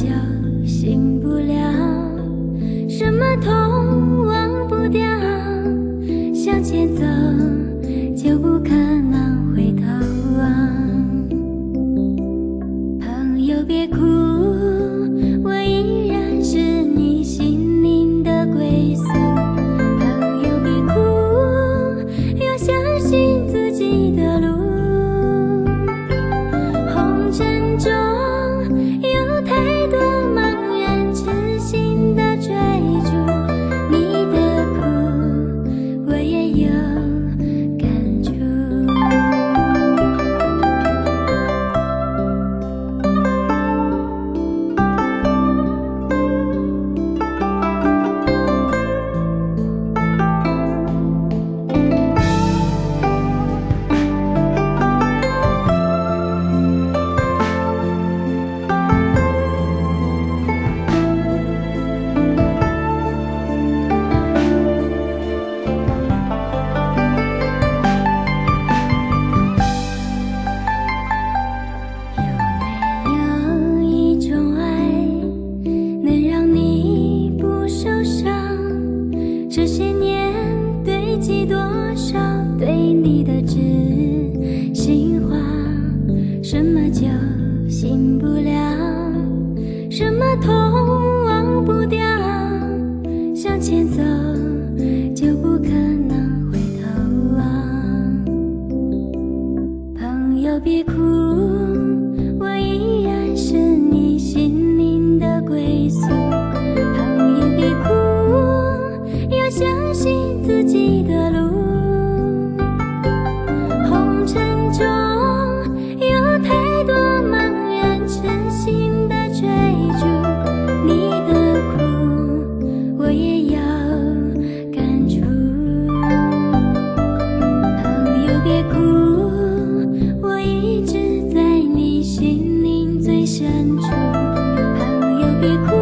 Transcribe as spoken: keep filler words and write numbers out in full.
就醒不了，什么痛忘不掉，向前走就不可能回头啊。朋友别哭，我依然是你心灵的归宿。朋友别哭，要相信自己的路。红尘中有太多茫然痴心的追逐，你的苦我也有感触。这些年堆积多少对你的知心话，什么就醒不了，什么痛忘不掉，向前走就不可能回头啊。朋友别哭，我依然是你心灵的归宿。朋友别哭，要相信自己的路。红尘中有太多茫然痴心的追逐，你的苦我也有感触。朋友别哭，我一直在你心灵最深处。朋友别哭，